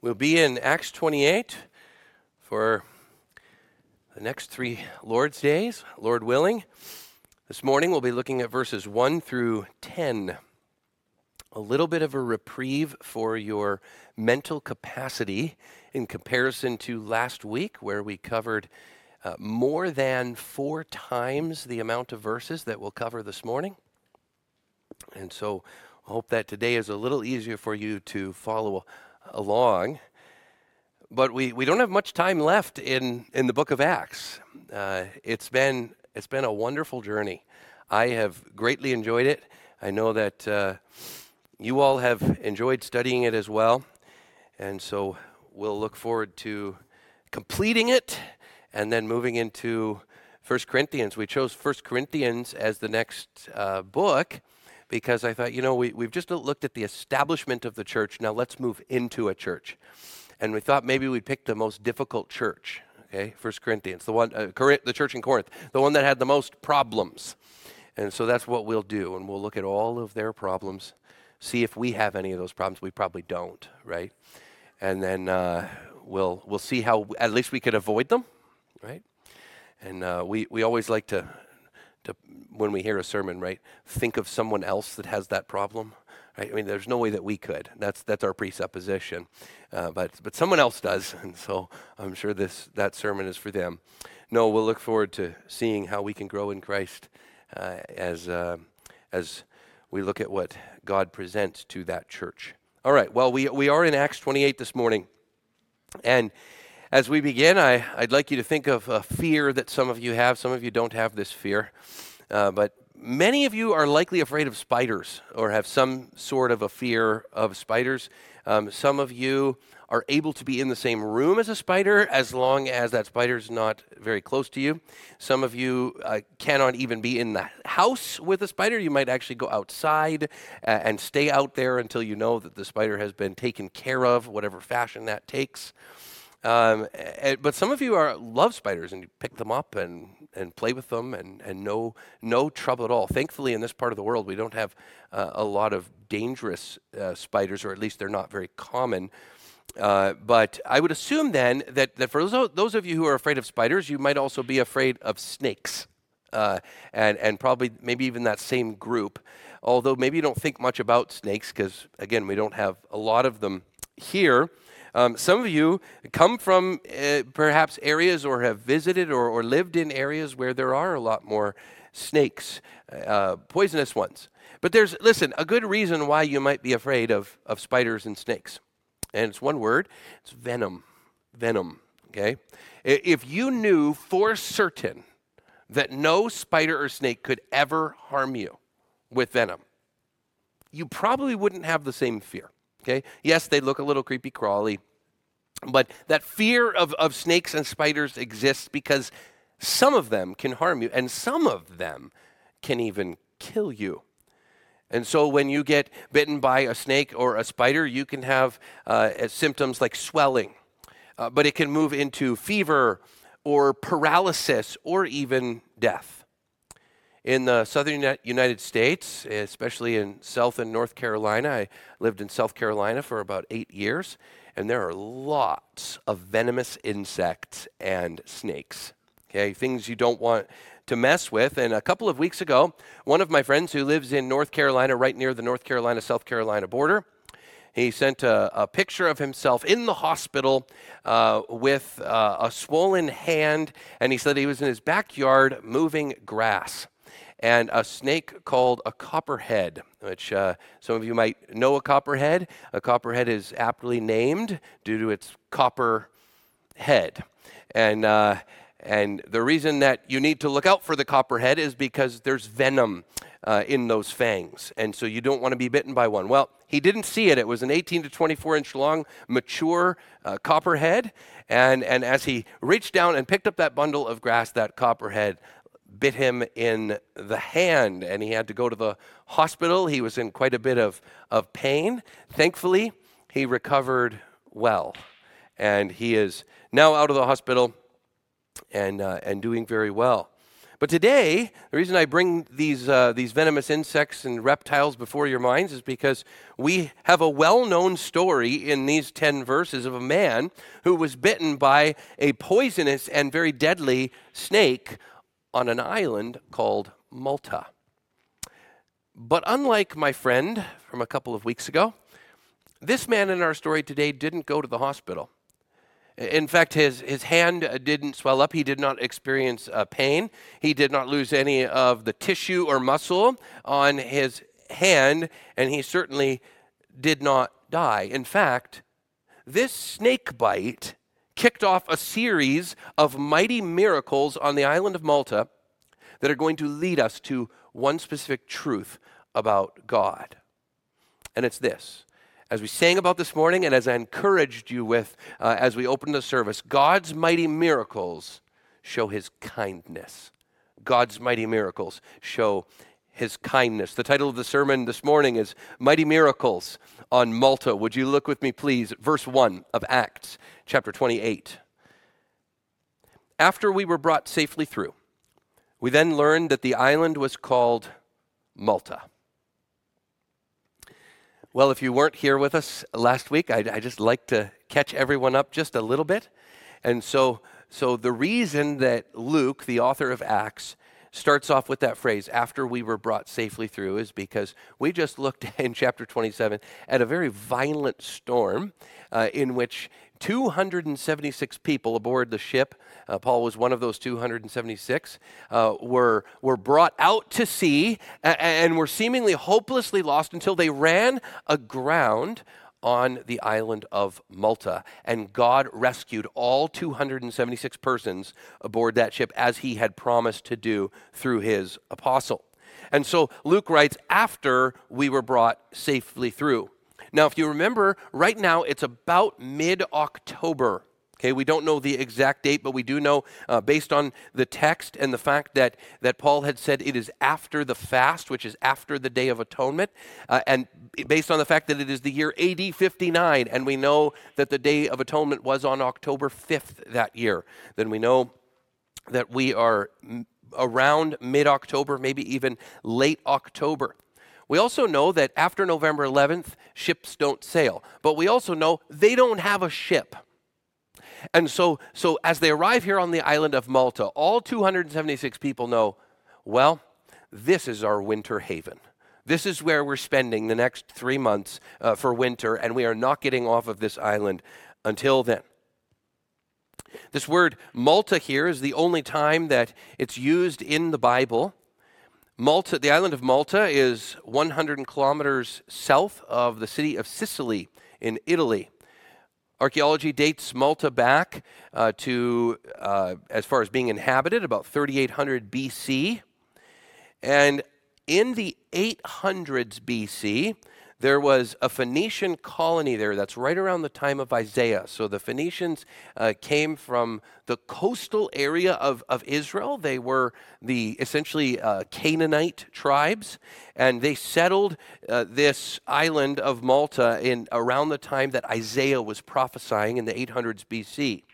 We'll be in Acts 28 for the next 3 Lord's Days, Lord willing. This morning we'll be looking at verses 1 through 10. A little bit of a reprieve for your mental capacity in comparison to last week, where we covered more than 4 times the amount of verses that we'll cover this morning. And so I hope that today is a little easier for you to follow along. But we don't have much time left in the book of Acts. It's been a wonderful journey. I have greatly enjoyed it. I know that you all have enjoyed studying it as well. And so we'll look forward to completing it and then moving into 1 Corinthians. We chose 1 Corinthians as the next book because I thought, we've just looked at the establishment of the church. Now let's move into a church. And we thought maybe we'd pick the most difficult church, okay? 1 Corinthians, the church in Corinth, the one that had the most problems. And so that's what we'll do, and we'll look at all of their problems, see if we have any of those problems. We probably don't, right? And then we'll see how at least we could avoid them, right? And we always like to when we hear a sermon, right, think of someone else that has that problem. Right? I mean, there's no way that we could. That's our presupposition, but someone else does, and so I'm sure that sermon is for them. No, we'll look forward to seeing how we can grow in Christ as we look at what God presents to that church. All right. Well, we are in Acts 28 this morning, and as we begin, I'd like you to think of a fear that some of you have. Some of you don't have this fear, but many of you are likely afraid of spiders or have some sort of a fear of spiders. Some of you are able to be in the same room as a spider as long as that spider is not very close to you. Some of you cannot even be in the house with a spider. You might actually go outside and stay out there until you know that the spider has been taken care of, whatever fashion that takes. But some of you love spiders and you pick them up and play with them and no trouble at all. Thankfully, in this part of the world, we don't have a lot of dangerous spiders, or at least they're not very common. But I would assume then that for those of you who are afraid of spiders, you might also be afraid of snakes, and probably maybe even that same group. Although maybe you don't think much about snakes because, again, we don't have a lot of them here. Some of you come from perhaps areas or have visited or lived in areas where there are a lot more snakes, poisonous ones. But there's, a good reason why you might be afraid of spiders and snakes. And it's one word, it's venom. Venom, okay? If you knew for certain that no spider or snake could ever harm you with venom, you probably wouldn't have the same fear. Okay. Yes, they look a little creepy crawly, but that fear of snakes and spiders exists because some of them can harm you and some of them can even kill you. And so when you get bitten by a snake or a spider, you can have symptoms like swelling, but it can move into fever or paralysis or even death. In the southern United States, especially in South and North Carolina, I lived in South Carolina for about 8 years, and there are lots of venomous insects and snakes, okay, things you don't want to mess with. And a couple of weeks ago, one of my friends who lives in North Carolina, right near the North Carolina-South Carolina border, he sent a picture of himself in the hospital with a swollen hand, and he said he was in his backyard moving grass. And a snake called a copperhead, which some of you might know a copperhead. A copperhead is aptly named due to its copper head. And the reason that you need to look out for the copperhead is because there's venom in those fangs. And so you don't want to be bitten by one. Well, he didn't see it. It was an 18 to 24 inch long, mature copperhead. And as he reached down and picked up that bundle of grass, that copperhead bit him in the hand, and he had to go to the hospital. He was in quite a bit of pain. Thankfully, he recovered well, and he is now out of the hospital and doing very well. But today, the reason I bring these venomous insects and reptiles before your minds is because we have a well-known story in these 10 verses of a man who was bitten by a poisonous and very deadly snake on an island called Malta. But unlike my friend from a couple of weeks ago, this man in our story today didn't go to the hospital. In fact, his hand didn't swell up. He did not experience pain. He did not lose any of the tissue or muscle on his hand, and he certainly did not die. In fact, this snake bite kicked off a series of mighty miracles on the island of Malta that are going to lead us to one specific truth about God. And it's this. As we sang about this morning, and as I encouraged you with as we opened the service, God's mighty miracles show his kindness. God's mighty miracles show his kindness. The title of the sermon this morning is Mighty Miracles on Malta. Would you look with me, please, at verse 1 of Acts, chapter 28. After we were brought safely through, we then learned that the island was called Malta. Well, if you weren't here with us last week, I just like to catch everyone up just a little bit. And so the reason that Luke, the author of Acts, starts off with that phrase, after we were brought safely through, is because we just looked in chapter 27 at a very violent storm in which 276 people aboard the ship, Paul was one of those 276, were brought out to sea and were seemingly hopelessly lost until they ran aground on the island of Malta. And God rescued all 276 persons aboard that ship as he had promised to do through his apostle. And so Luke writes, after we were brought safely through. Now, if you remember, right now it's about mid-October. Okay, we don't know the exact date, but we do know based on the text and the fact that Paul had said it is after the fast, which is after the Day of Atonement, and based on the fact that it is the year AD 59, and we know that the Day of Atonement was on October 5th that year, then we know that we are around mid-October, maybe even late October. We also know that after November 11th, ships don't sail, but we also know they don't have a ship. And so as they arrive here on the island of Malta, all 276 people know, well, this is our winter haven. This is where we're spending the next 3 months for winter, and we are not getting off of this island until then. This word Malta here is the only time that it's used in the Bible. Malta, the island of Malta, is 100 kilometers south of the city of Sicily in Italy. Archaeology dates Malta back to, as far as being inhabited, about 3800 BC. And in the 800s BC, there was a Phoenician colony there that's right around the time of Isaiah. So the Phoenicians came from the coastal area of Israel. They were the essentially Canaanite tribes, and they settled this island of Malta in around the time that Isaiah was prophesying in the 800s BC.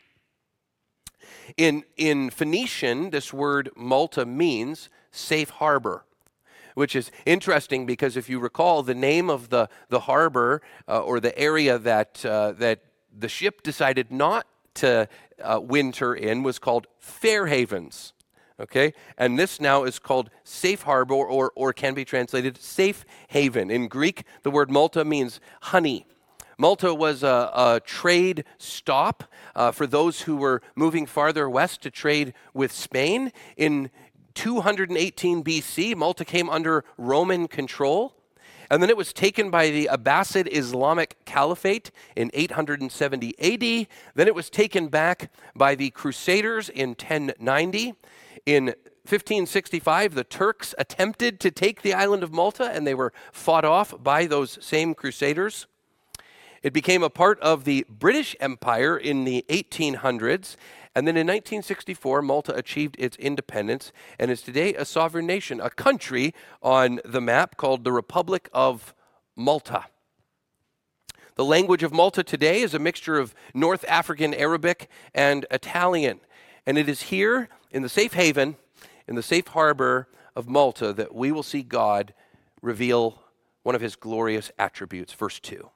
In Phoenician, this word Malta means safe harbor, which is interesting because if you recall, the name of the harbor or the area that the ship decided not to winter in was called Fair Havens. Okay, and this now is called Safe Harbor or can be translated Safe Haven. In Greek, the word Malta means honey. Malta was a trade stop for those who were moving farther west to trade with Spain. In 218 BC, Malta came under Roman control, and then it was taken by the Abbasid Islamic Caliphate in 870 AD. Then it was taken back by the Crusaders in 1090. In 1565, the Turks attempted to take the island of Malta, and they were fought off by those same Crusaders. It became a part of the British Empire in the 1800s, and then in 1964, Malta achieved its independence and is today a sovereign nation, a country on the map called the Republic of Malta. The language of Malta today is a mixture of North African Arabic and Italian, and it is here in the safe haven in the safe harbor of Malta that we will see God reveal one of his glorious attributes. Verse 2.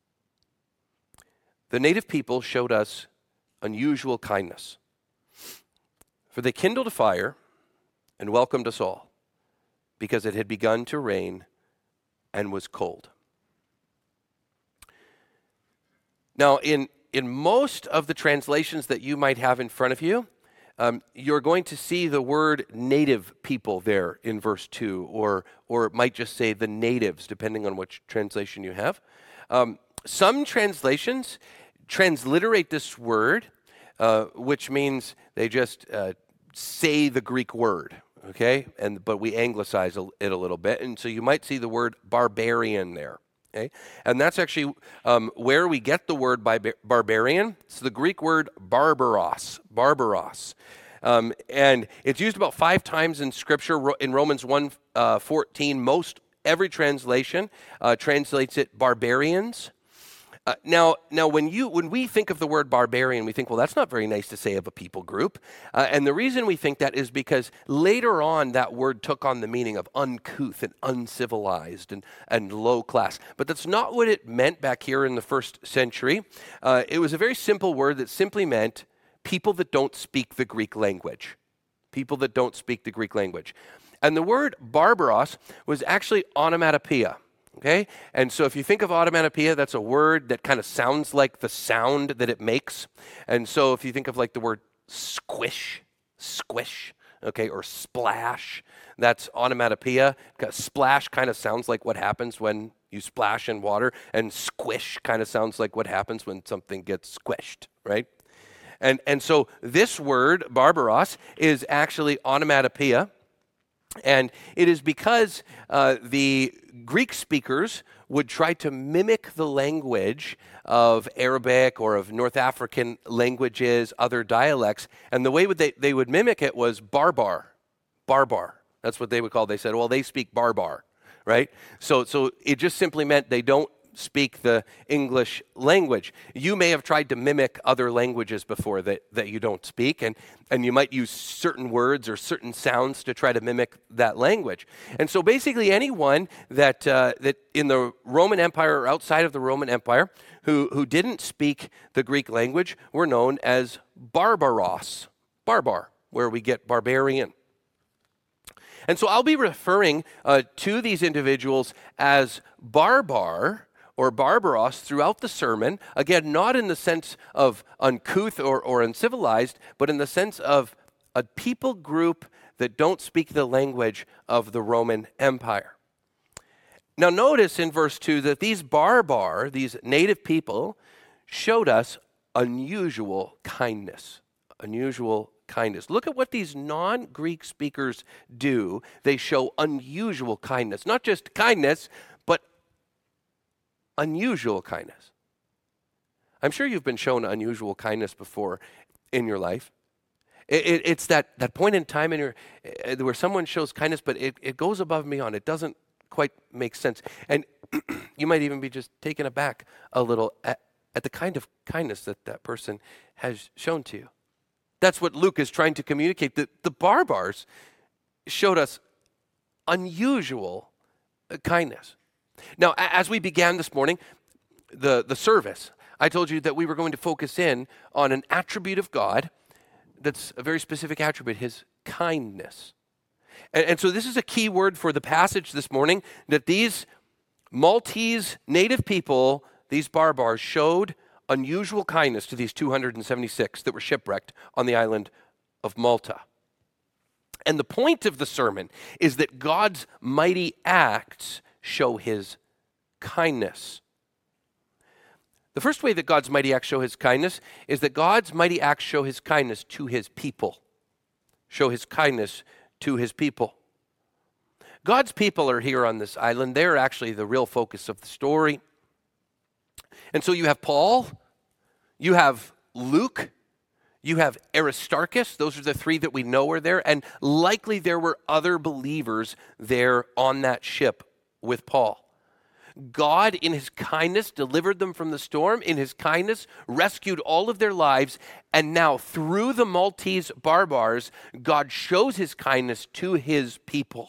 The native people showed us unusual kindness, for they kindled a fire and welcomed us all, because it had begun to rain and was cold. Now, in most of the translations that you might have in front of you, you're going to see the word native people there in verse 2, or it might just say the natives, depending on which translation you have. Some translations transliterate this word, which means they just say the Greek word, okay? But we anglicize it a little bit, and so you might see the word barbarian there. Okay? And that's actually where we get the word barbarian. It's the Greek word barbaros. And it's used about 5 times in Scripture. In Romans 1:14, every translation translates it barbarians. Now, when we think of the word barbarian, we think, well, that's not very nice to say of a people group. And the reason we think that is because later on that word took on the meaning of uncouth and uncivilized and low class. But that's not what it meant back here in the first century. It was a very simple word that simply meant people that don't speak the Greek language. People that don't speak the Greek language. And the word barbaros was actually onomatopoeia. Okay? And so if you think of onomatopoeia, that's a word that kind of sounds like the sound that it makes. And so if you think of like the word squish, okay, or splash, that's onomatopoeia. Splash kind of sounds like what happens when you splash in water, and squish kind of sounds like what happens when something gets squished, right? And so this word, barbaros, is actually onomatopoeia. And it is because the Greek speakers would try to mimic the language of Arabic or of North African languages, other dialects. And the way they would mimic it was barbar. That's what they would call it. They said, well, they speak barbar, right? So it just simply meant they don't speak the English language. You may have tried to mimic other languages before that you don't speak, and you might use certain words or certain sounds to try to mimic that language. And so basically anyone that in the Roman Empire or outside of the Roman Empire who didn't speak the Greek language were known as barbaros, barbar, where we get barbarian. And so I'll be referring to these individuals as barbar or barbaros throughout the sermon. Again, not in the sense of uncouth or uncivilized, but in the sense of a people group that don't speak the language of the Roman Empire. Now notice in verse 2 that these barbar, these native people, showed us unusual kindness. Unusual kindness. Look at what these non-Greek speakers do. They show unusual kindness. Not just kindness, but unusual kindness. I'm sure you've been shown unusual kindness before in your life. It's that point in time where someone shows kindness, but it goes above and beyond. It doesn't quite make sense. And you might even be just taken aback a little at the kind of kindness that person has shown to you. That's what Luke is trying to communicate. The barbars showed us unusual kindness. Now, as we began this morning, the service, I told you that we were going to focus in on an attribute of God that's a very specific attribute, his kindness. And so this is a key word for the passage this morning, that these Maltese native people, these barbars, showed unusual kindness to these 276 that were shipwrecked on the island of Malta. And the point of the sermon is that God's mighty acts show his kindness. The first way that God's mighty acts show his kindness is that God's mighty acts show his kindness to his people. Show his kindness to his people. God's people are here on this island. They're actually the real focus of the story. And so you have Paul, you have Luke, you have Aristarchus. Those are the 3 that we know are there. And likely there were other believers there on that ship with Paul. God, in his kindness, delivered them from the storm. In his kindness, rescued all of their lives. And now, through the Maltese barbars, God shows his kindness to his people.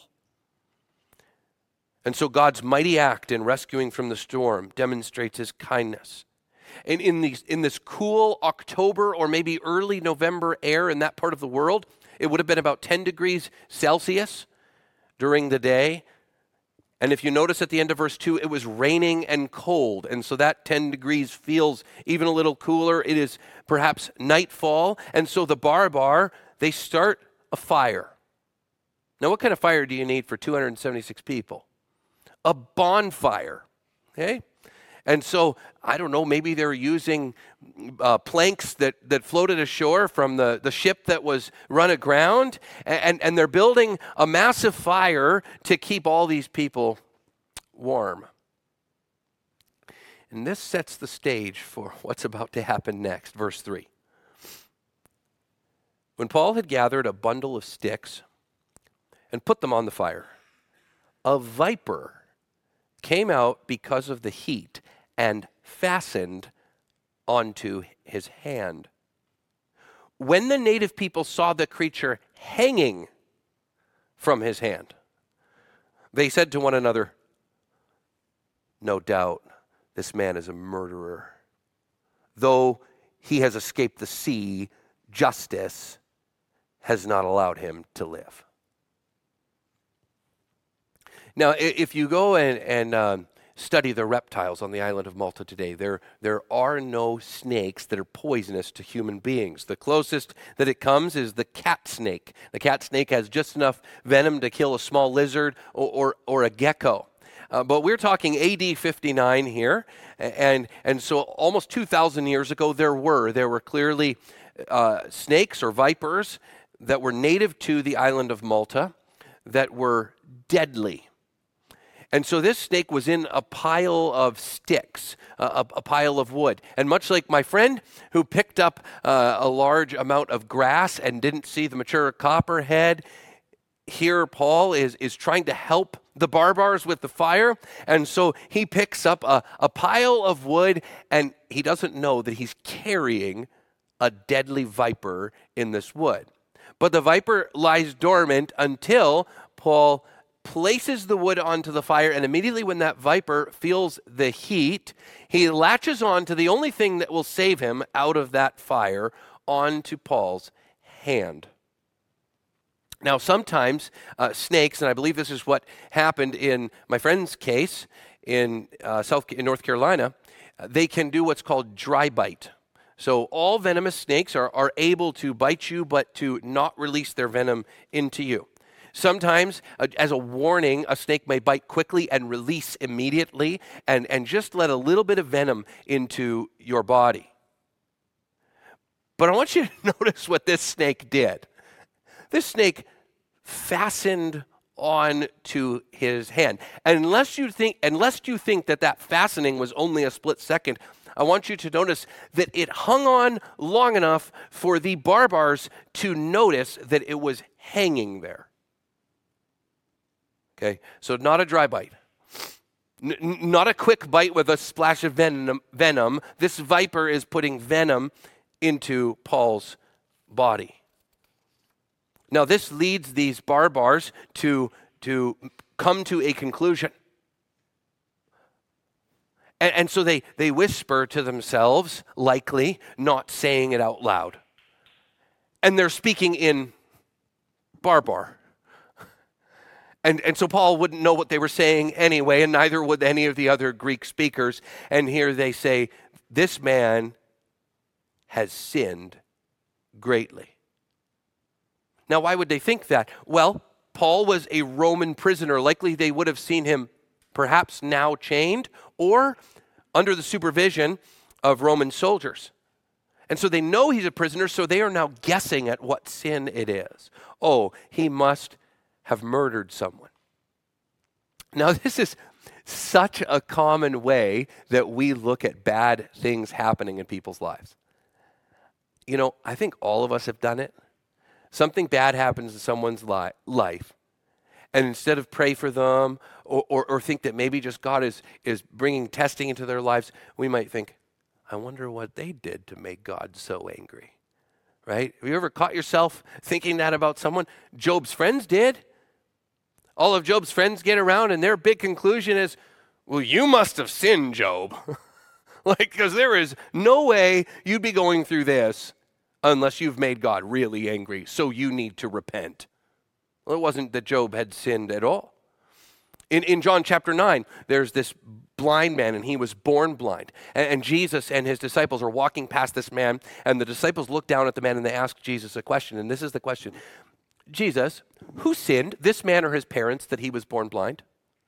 And so God's mighty act in rescuing from the storm demonstrates his kindness. And in this cool October or maybe early November air in that part of the world, it would have been about 10 degrees Celsius during the day. And if you notice at the end of verse 2, it was raining and cold. And so that 10 degrees feels even a little cooler. It is perhaps nightfall. And so the barbar, they start a fire. Now, what kind of fire do you need for 276 people? A bonfire, okay? And so, I don't know, maybe they're using planks that floated ashore from the ship that was run aground, and they're building a massive fire to keep all these people warm. And this sets the stage for what's about to happen next, verse 3. When Paul had gathered a bundle of sticks and put them on the fire, a viper came out because of the heat and fastened onto his hand. When the native people saw the creature hanging from his hand, they said to one another, "No doubt this man is a murderer. Though he has escaped the sea, justice has not allowed him to live." Now, if you go and study the reptiles on the island of Malta today, there are no snakes that are poisonous to human beings. The closest that it comes is the cat snake. The cat snake has just enough venom to kill a small lizard or a gecko. But we're talking AD 59 here, and so almost 2,000 years ago there were clearly snakes or vipers that were native to the island of Malta that were deadly. And so this snake was in a pile of sticks, a pile of wood. And much like my friend who picked up a large amount of grass and didn't see the mature copperhead, here Paul is trying to help the barbars with the fire. And so he picks up a pile of wood, and he doesn't know that he's carrying a deadly viper in this wood. But the viper lies dormant until Paul places the wood onto the fire, and immediately when that viper feels the heat, he latches on to the only thing that will save him out of that fire, onto Paul's hand. Now, sometimes snakes, and I believe this is what happened in my friend's case in North Carolina, they can do what's called dry bite. So all venomous snakes are able to bite you, but to not release their venom into you. Sometimes, as a warning, a snake may bite quickly and release immediately and just let a little bit of venom into your body. But I want you to notice what this snake did. This snake fastened onto his hand. And unless you think that fastening was only a split second, I want you to notice that it hung on long enough for the barbars to notice that it was hanging there. Okay, so not a dry bite. Not a quick bite with a splash of venom. This viper is putting venom into Paul's body. Now, this leads these barbars to come to a conclusion. And so they whisper to themselves, likely, not saying it out loud. And they're speaking in barbar. And so Paul wouldn't know what they were saying anyway, and neither would any of the other Greek speakers. And here they say, "This man has sinned greatly." Now, why would they think that? Well, Paul was a Roman prisoner. Likely they would have seen him perhaps now chained or under the supervision of Roman soldiers. And so they know he's a prisoner, so they are now guessing at what sin it is. Oh, he must have murdered someone. Now, this is such a common way that we look at bad things happening in people's lives. You know, I think all of us have done it. Something bad happens in someone's life, And instead of pray for them or think that maybe just God is bringing testing into their lives, we might think, I wonder what they did to make God so angry, right? Have you ever caught yourself thinking that about someone? Job's friends did. All of Job's friends get around and their big conclusion is, well, you must have sinned, Job. Because there is no way you'd be going through this unless you've made God really angry, so you need to repent. Well, it wasn't that Job had sinned at all. In John chapter 9, there's this blind man, and he was born blind. And Jesus and his disciples are walking past this man, and the disciples look down at the man, and they ask Jesus a question. And this is the question. Jesus, who sinned, this man or his parents, that he was born blind?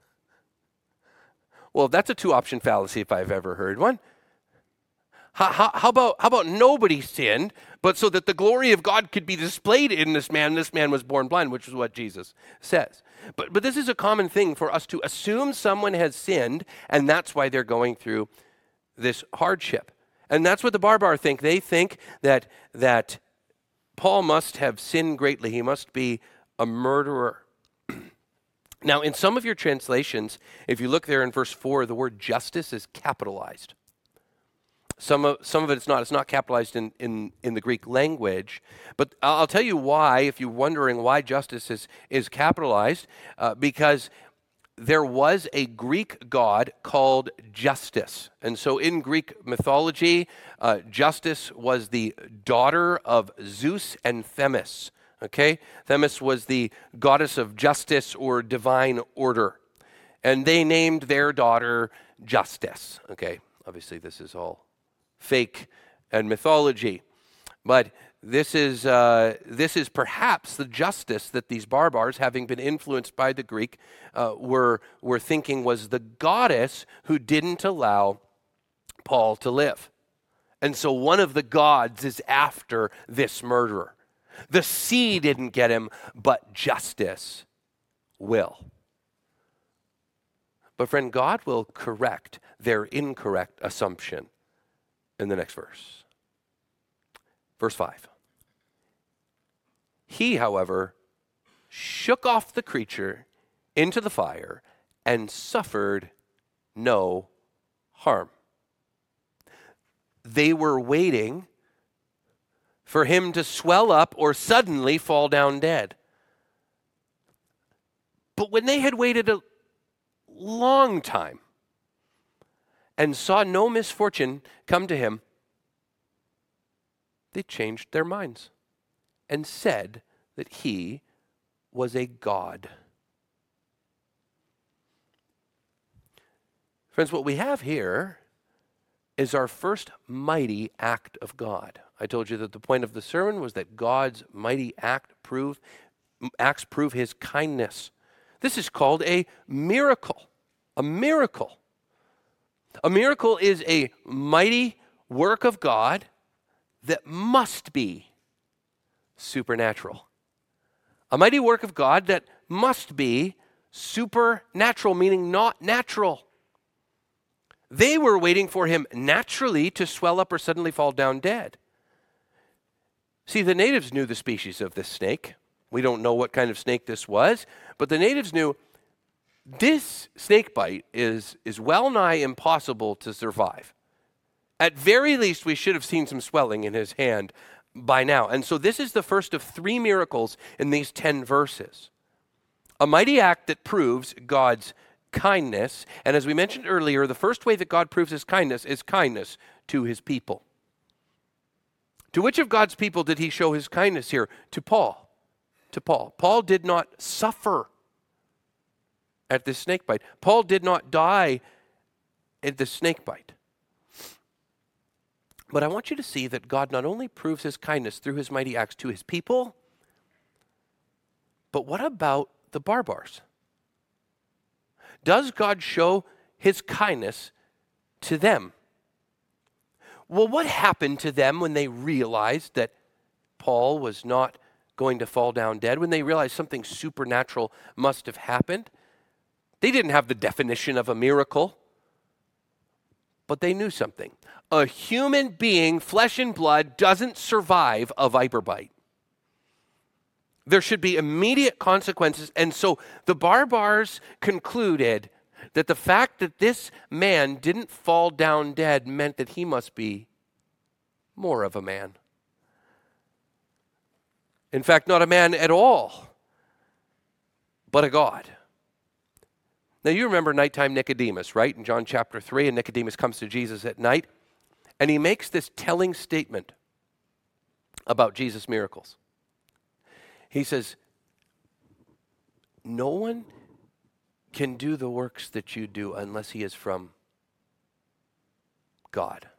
Well, that's a two-option fallacy if I've ever heard one. How about nobody sinned, but so that the glory of God could be displayed in this man was born blind, which is what Jesus says. But this is a common thing for us to assume someone has sinned, and that's why they're going through this hardship. And that's what the Barbar think. They think that Paul must have sinned greatly. He must be a murderer. Now, in some of your translations, if you look there in verse 4, the word justice is capitalized. Some of it it's not. It's not capitalized in the Greek language. But I'll tell you why, if you're wondering why justice is capitalized, because there was a Greek god called Justice. And so in Greek mythology, Justice was the daughter of Zeus and Themis. Okay? Themis was the goddess of justice or divine order. And they named their daughter Justice. Okay? Obviously, this is all fake and mythology. But this is perhaps the justice that these Barbars, having been influenced by the Greek, were thinking was the goddess who didn't allow Paul to live. And so one of the gods is after this murderer. The sea didn't get him, but justice will. But friend, God will correct their incorrect assumption in the next verse. Verse 5. He, however, shook off the creature into the fire and suffered no harm. They were waiting for him to swell up or suddenly fall down dead. But when they had waited a long time and saw no misfortune come to him, they changed their minds and said that he was a god. Friends, what we have here is our first mighty act of God. I told you that the point of the sermon was that God's mighty acts prove his kindness. This is called a miracle. A miracle. A miracle is a mighty work of God that must be supernatural. A mighty work of God that must be supernatural, meaning not natural. They were waiting for him naturally to swell up or suddenly fall down dead. See, the natives knew the species of this snake. We don't know what kind of snake this was, but the natives knew this snake bite is well nigh impossible to survive. At very least, we should have seen some swelling in his hand by now. And so this is the first of 3 miracles in these 10 verses. A mighty act that proves God's kindness. And as we mentioned earlier, the first way that God proves his kindness is kindness to his people. To which of God's people did he show his kindness here? To Paul. To Paul. Paul did not suffer at this snake bite. Paul did not die at the snake bite. But I want you to see that God not only proves his kindness through his mighty acts to his people, but what about the Barbars? Does God show his kindness to them? Well, what happened to them when they realized that Paul was not going to fall down dead, when they realized something supernatural must have happened? They didn't have the definition of a miracle, but they knew something. A human being, flesh and blood, doesn't survive a viper bite. There should be immediate consequences. And so the Barbars concluded that the fact that this man didn't fall down dead meant that he must be more of a man. In fact, not a man at all, but a god. Now you remember nighttime Nicodemus, right? In John chapter 3, and Nicodemus comes to Jesus at night, and he makes this telling statement about Jesus' miracles. He says, no one can do the works that you do unless he is from God.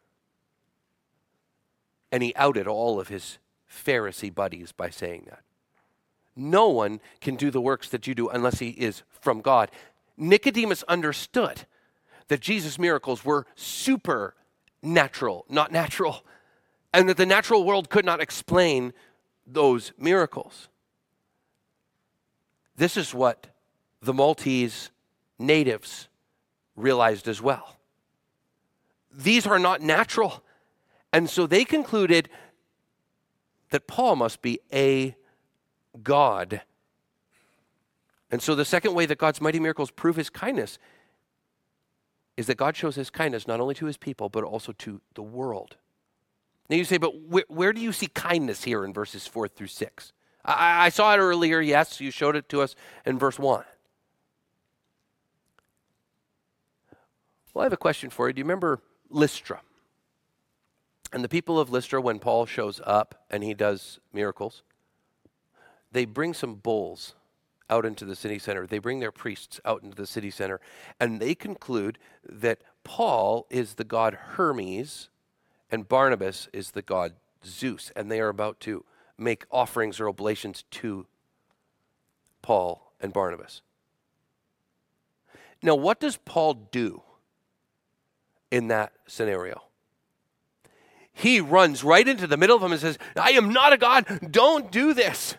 And he outed all of his Pharisee buddies by saying that. No one can do the works that you do unless he is from God. Nicodemus understood that Jesus' miracles were supernatural, not natural, and that the natural world could not explain those miracles. This is what the Maltese natives realized as well. These are not natural. And so they concluded that Paul must be a god. And so the second way that God's mighty miracles prove his kindness is that God shows his kindness not only to his people, but also to the world. Now you say, but where do you see kindness here in verses 4 through 6? I saw it earlier, yes, you showed it to us in verse 1. Well, I have a question for you. Do you remember Lystra? And the people of Lystra, when Paul shows up and he does miracles, they bring some bulls out into the city center. They bring their priests out into the city center, and they conclude that Paul is the god Hermes and Barnabas is the god Zeus, and they are about to make offerings or oblations to Paul and Barnabas. Now, what does Paul do in that scenario? He runs right into the middle of them and says, I am not a god, don't do this.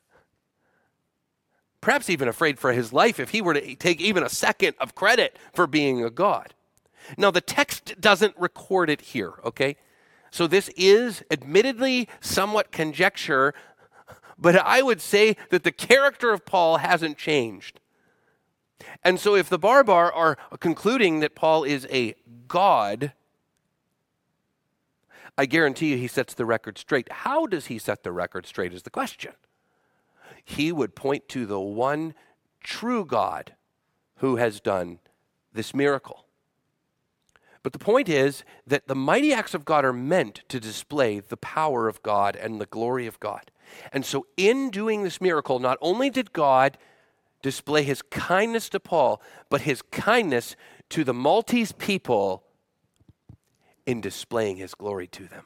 Perhaps even afraid for his life if he were to take even a second of credit for being a god. Now, the text doesn't record it here, okay? So this is admittedly somewhat conjecture, but I would say that the character of Paul hasn't changed. And so if the Barbar are concluding that Paul is a god, I guarantee you he sets the record straight. How does he set the record straight is the question. He would point to the one true God who has done this miracle. But the point is that the mighty acts of God are meant to display the power of God and the glory of God. And so in doing this miracle, not only did God display his kindness to Paul, but his kindness to the Maltese people in displaying his glory to them.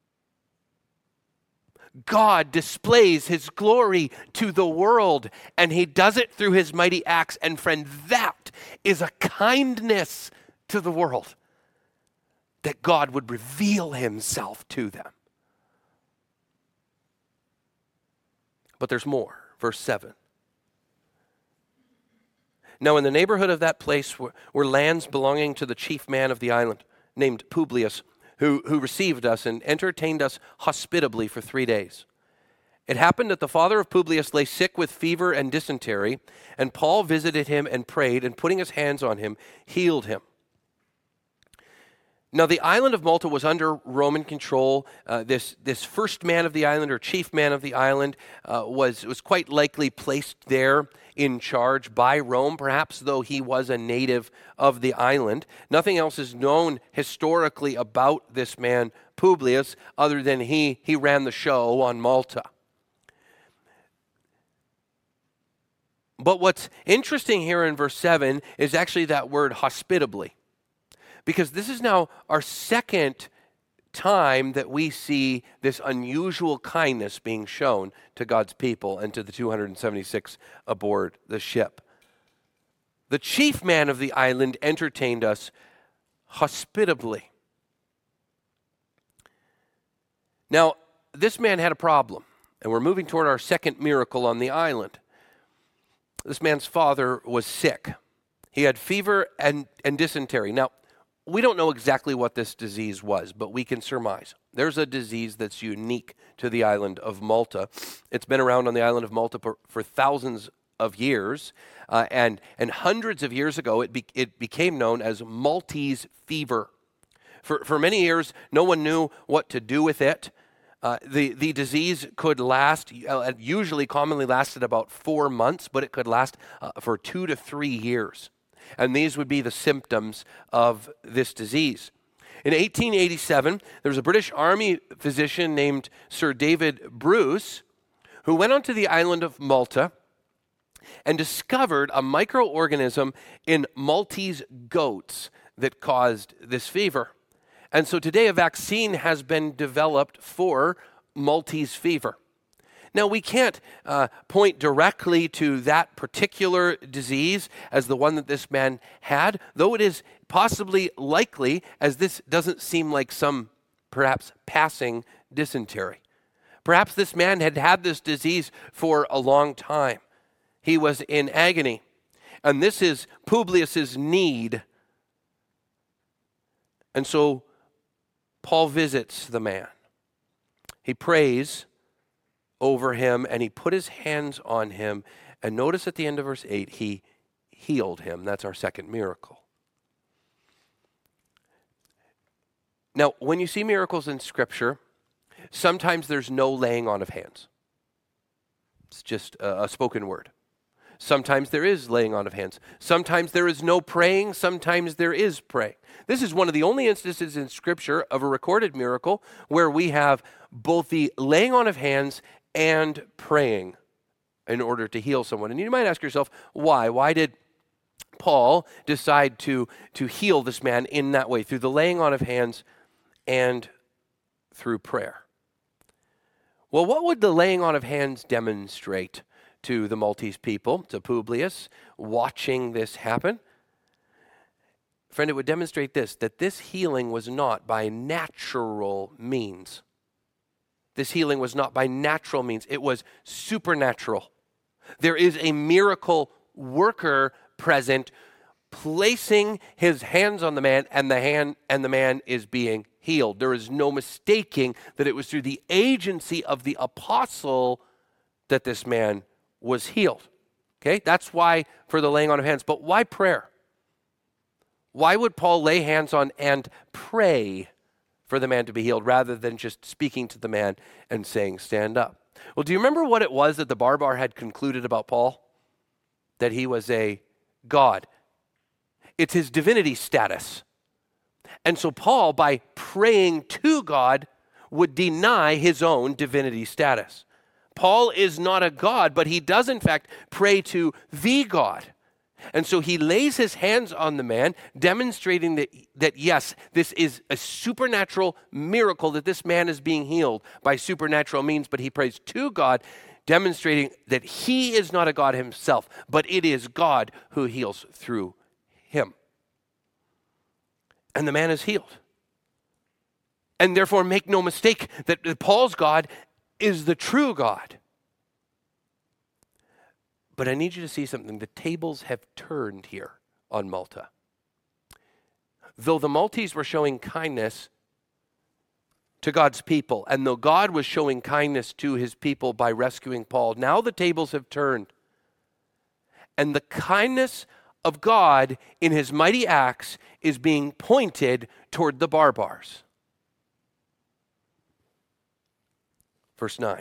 God displays his glory to the world, and he does it through his mighty acts. And friend, that is a kindness to the world, that God would reveal himself to them. But there's more. Verse 7. Now in the neighborhood of that place were lands belonging to the chief man of the island, named Publius, who received us and entertained us hospitably for 3 days. It happened that the father of Publius lay sick with fever and dysentery, and Paul visited him and prayed, and putting his hands on him, healed him. Now the island of Malta was under Roman control. This first man of the island, or chief man of the island, was quite likely placed there in charge by Rome, perhaps though he was a native of the island. Nothing else is known historically about this man Publius, other than he ran the show on Malta. But what's interesting here in verse 7 is actually that word hospitably. Because this is now our second time that we see this unusual kindness being shown to God's people and to the 276 aboard the ship. The chief man of the island entertained us hospitably. Now, this man had a problem, and we're moving toward our second miracle on the island. This man's father was sick. He had fever and dysentery. Now, we don't know exactly what this disease was, but we can surmise. There's a disease that's unique to the island of Malta. It's been around on the island of Malta for thousands of years, and hundreds of years ago, it became known as Maltese fever. For many years, no one knew what to do with it. The disease could last, usually commonly lasted about 4 months, but it could last for 2 to 3 years. And these would be the symptoms of this disease. In 1887, there was a British Army physician named Sir David Bruce who went onto the island of Malta and discovered a microorganism in Maltese goats that caused this fever. And so today a vaccine has been developed for Maltese fever. Now, we can't point directly to that particular disease as the one that this man had, though it is possibly likely, as this doesn't seem like some perhaps passing dysentery. Perhaps this man had had this disease for a long time. He was in agony. And this is Publius's need. And so Paul visits the man. He prays over him, and he put his hands on him. And notice at the end of verse 8, he healed him. That's our second miracle. Now, when you see miracles in Scripture, sometimes there's no laying on of hands. It's just a spoken word. Sometimes there is laying on of hands. Sometimes there is no praying. Sometimes there is praying. This is one of the only instances in Scripture of a recorded miracle where we have both the laying on of hands and praying in order to heal someone. And you might ask yourself, why? Why did Paul decide to heal this man in that way, through the laying on of hands and through prayer? Well, what would the laying on of hands demonstrate to the Maltese people, to Publius, watching this happen? Friend, it would demonstrate this, that this healing was not by natural means. This healing was not by natural means. It was supernatural. There is a miracle worker present, placing his hands on the man, and the man is being healed. There is no mistaking that it was through the agency of the apostle that this man was healed. Okay, that's why for the laying on of hands. But why prayer? Why would Paul lay hands on and pray for the man to be healed rather than just speaking to the man and saying, stand up? Well, do you remember what it was that the Barbar had concluded about Paul? That he was a god. It's his divinity status. And so Paul, by praying to God, would deny his own divinity status. Paul is not a god, but he does in fact pray to the God. And so he lays his hands on the man, demonstrating that yes, this is a supernatural miracle, that this man is being healed by supernatural means, but he prays to God, demonstrating that he is not a god himself, but it is God who heals through him. And the man is healed. And therefore, make no mistake that Paul's God is the true God. But I need you to see something. The tables have turned here on Malta. Though the Maltese were showing kindness to God's people, and though God was showing kindness to his people by rescuing Paul, now the tables have turned. And the kindness of God in his mighty acts is being pointed toward the Barbars. Verse 9.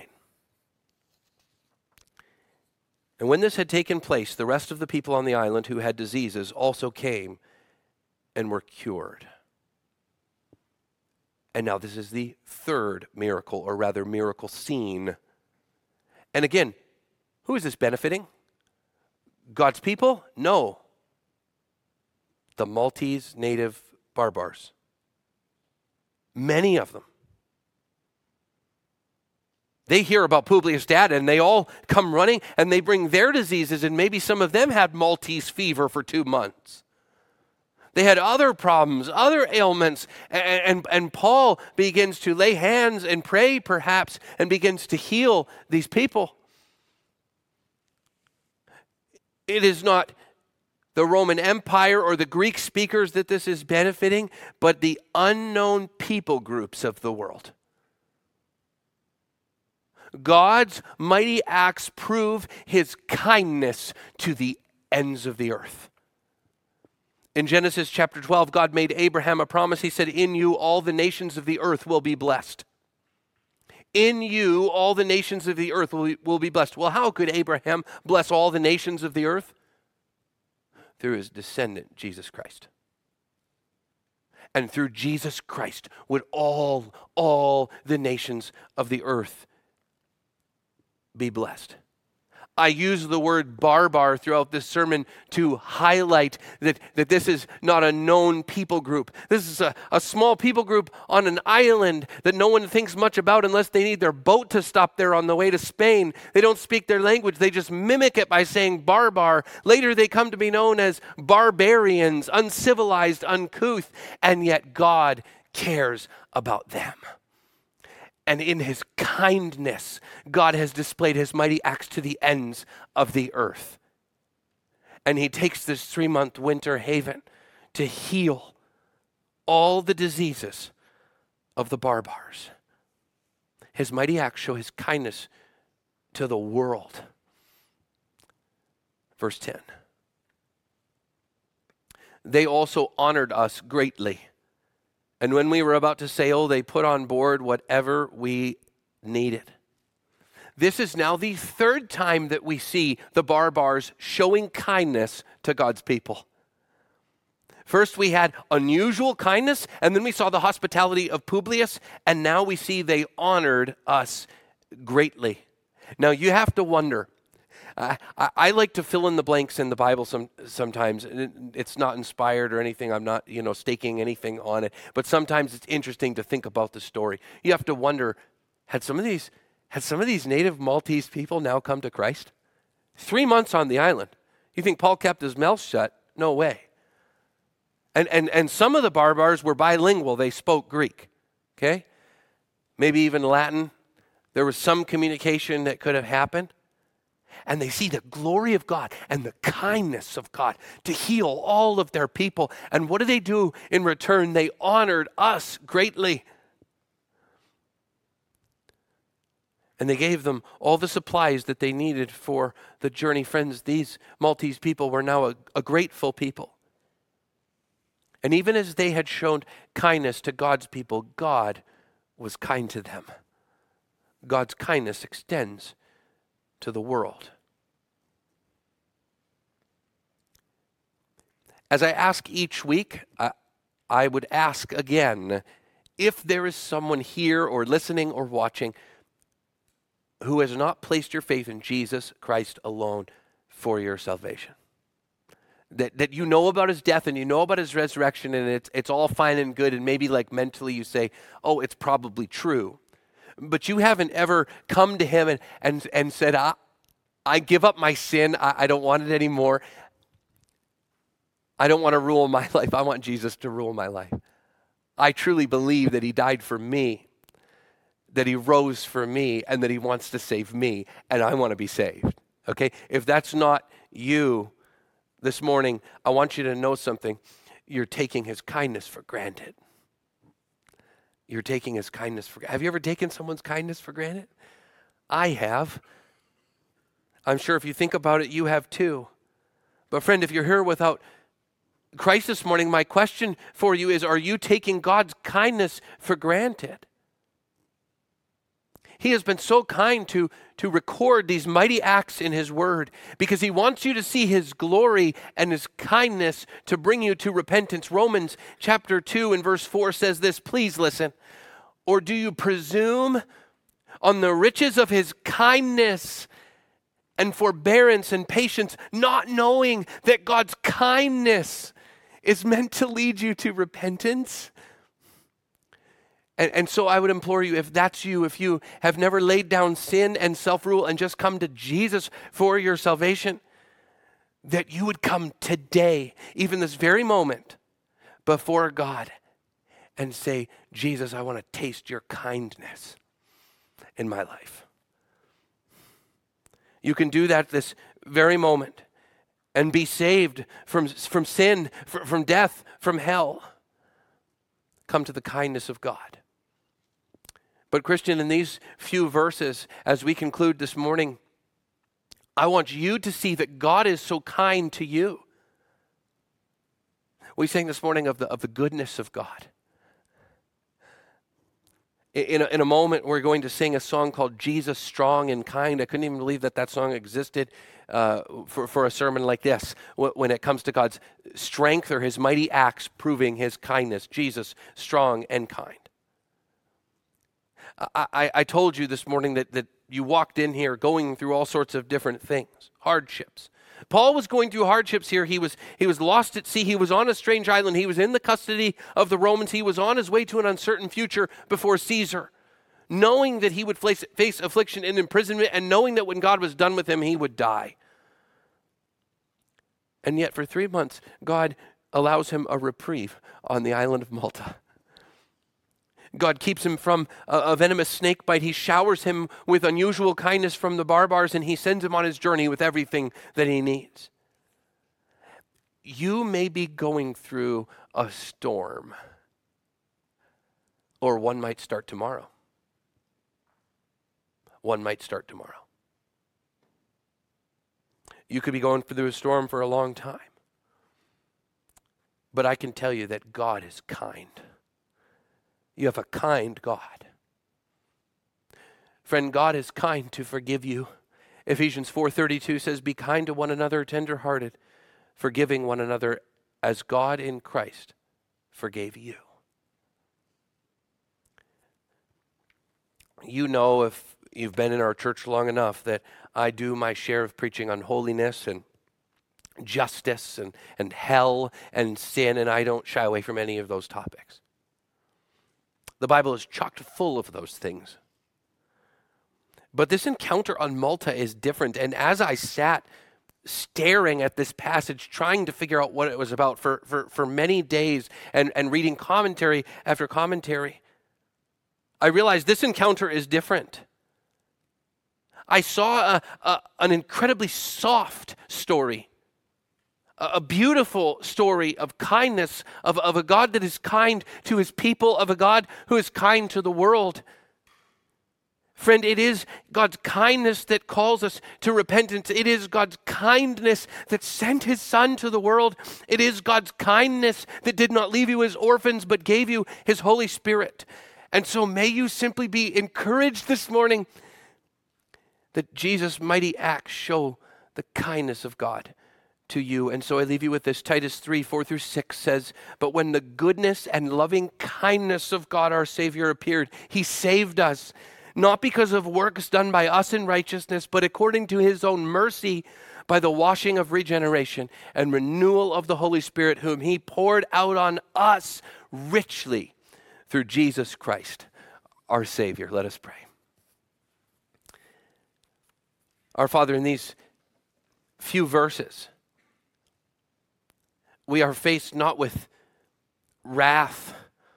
And when this had taken place, the rest of the people on the island who had diseases also came and were cured. And now this is the third miracle, or rather miracle scene. And again, who is this benefiting? God's people? No. The Maltese native Barbars. Many of them. They hear about Publius' dad, and they all come running, and they bring their diseases, and maybe some of them had Maltese fever for 2 months. They had other problems, other ailments, and Paul begins to lay hands and pray, perhaps, and begins to heal these people. It is not the Roman Empire or the Greek speakers that this is benefiting, but the unknown people groups of the world. God's mighty acts prove his kindness to the ends of the earth. In Genesis chapter 12, God made Abraham a promise. He said, in you all the nations of the earth will be blessed. In you all the nations of the earth will be blessed. Well, how could Abraham bless all the nations of the earth? Through his descendant, Jesus Christ. And through Jesus Christ would all the nations of the earth be blessed. I use the word barbar throughout this sermon to highlight that this is not a known people group. This is a small people group on an island that no one thinks much about unless they need their boat to stop there on the way to Spain. They don't speak their language. They just mimic it by saying barbar. Later they come to be known as barbarians, uncivilized, uncouth, and yet God cares about them. And in his kindness, God has displayed his mighty acts to the ends of the earth. And he takes this 3-month winter haven to heal all the diseases of the barbars. His mighty acts show his kindness to the world. Verse 10. They also honored us greatly. And when we were about to sail, they put on board whatever we needed. This is now the 3rd time that we see the barbars showing kindness to God's people. First, we had unusual kindness, and then we saw the hospitality of Publius, and now we see they honored us greatly. Now, you have to wonder. I like to fill in the blanks in the Bible sometimes. It's not inspired or anything. I'm not, staking anything on it. But sometimes it's interesting to think about the story. You have to wonder, had some of these native Maltese people now come to Christ? 3 months on the island. You think Paul kept his mouth shut? No way. And some of the barbars were bilingual. They spoke Greek. Okay? Maybe even Latin. There was some communication that could have happened. And they see the glory of God and the kindness of God to heal all of their people. And what do they do in return? They honored us greatly. And they gave them all the supplies that they needed for the journey. Friends, these Maltese people were now a grateful people. And even as they had shown kindness to God's people, God was kind to them. God's kindness extends to the world. As I ask each week, I would ask again, if there is someone here or listening or watching who has not placed your faith in Jesus Christ alone for your salvation. That you know about his death and you know about his resurrection, and it's all fine and good, and maybe like mentally you say, oh, it's probably true. But you haven't ever come to him and said, I give up my sin. I don't want it anymore. I don't want to rule my life. I want Jesus to rule my life. I truly believe that he died for me, that he rose for me, and that he wants to save me, and I want to be saved. Okay? If that's not you this morning, I want you to know something. You're taking his kindness for granted. You're taking his kindness for granted. Have you ever taken someone's kindness for granted? I have. I'm sure if you think about it, you have too. But friend, if you're here without Christ this morning, my question for you is, are you taking God's kindness for granted? He has been so kind to record these mighty acts in his word because he wants you to see his glory and his kindness to bring you to repentance. Romans chapter 2 and verse 4 says this, please listen. Or do you presume on the riches of his kindness and forbearance and patience, not knowing that God's kindness is meant to lead you to repentance? And so I would implore you, if that's you, if you have never laid down sin and self-rule and just come to Jesus for your salvation, that you would come today, even this very moment, before God and say, Jesus, I want to taste your kindness in my life. You can do that this very moment. and be saved from sin, from death, from hell. Come to the kindness of God. But Christian, in these few verses, as we conclude this morning, I want you to see that God is so kind to you. We sang this morning of the goodness of God. In a moment, we're going to sing a song called Jesus Strong and Kind. I couldn't even believe that song existed for a sermon like this when it comes to God's strength or his mighty acts proving his kindness. Jesus Strong and Kind. I told you this morning that you walked in here going through all sorts of different things, hardships. Paul was going through hardships here. He was lost at sea. He was on a strange island. He was in the custody of the Romans. He was on his way to an uncertain future before Caesar, knowing that he would face affliction and imprisonment, and knowing that when God was done with him, he would die. And yet for 3 months, God allows him a reprieve on the island of Malta. God keeps him from a venomous snake bite. He showers him with unusual kindness from the barbars, and he sends him on his journey with everything that he needs. You may be going through a storm, or one might start tomorrow. One might start tomorrow. You could be going through a storm for a long time. But I can tell you that God is kind. You have a kind God. Friend, God is kind to forgive you. Ephesians 4:32 says, "Be kind to one another, tender-hearted, forgiving one another as God in Christ forgave you." You know, if you've been in our church long enough, that I do my share of preaching on holiness and justice and hell and sin, and I don't shy away from any of those topics. The Bible is chock full of those things. But this encounter on Malta is different. And as I sat staring at this passage, trying to figure out what it was about for many days and reading commentary after commentary, I realized this encounter is different. I saw an incredibly soft story. A beautiful story of kindness, of a God that is kind to his people, of a God who is kind to the world. Friend, it is God's kindness that calls us to repentance. It is God's kindness that sent his Son to the world. It is God's kindness that did not leave you as orphans, but gave you his Holy Spirit. And so may you simply be encouraged this morning that Jesus' mighty acts show the kindness of God to you. And so I leave you with this. Titus 3:4-6 says, "But when the goodness and loving kindness of God our Savior appeared, he saved us, not because of works done by us in righteousness, but according to his own mercy, by the washing of regeneration and renewal of the Holy Spirit, whom he poured out on us richly through Jesus Christ, our Savior." Let us pray. Our Father, in these few verses, we are faced not with wrath,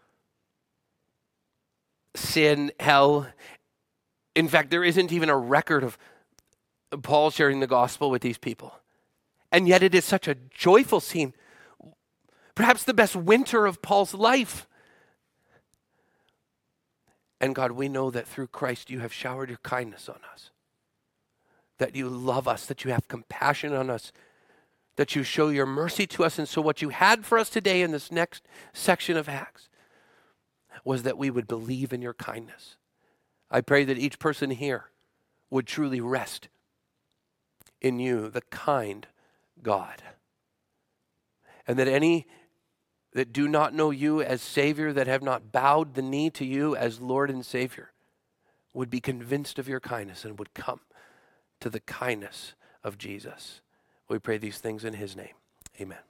sin, hell. In fact, there isn't even a record of Paul sharing the gospel with these people. And yet it is such a joyful scene. Perhaps the best winter of Paul's life. And God, we know that through Christ you have showered your kindness on us. That you love us, that you have compassion on us, that you show your mercy to us. And so what you had for us today in this next section of Acts was that we would believe in your kindness. I pray that each person here would truly rest in you, the kind God. And that any that do not know you as Savior, that have not bowed the knee to you as Lord and Savior, would be convinced of your kindness and would come to the kindness of Jesus. We pray these things in his name. Amen.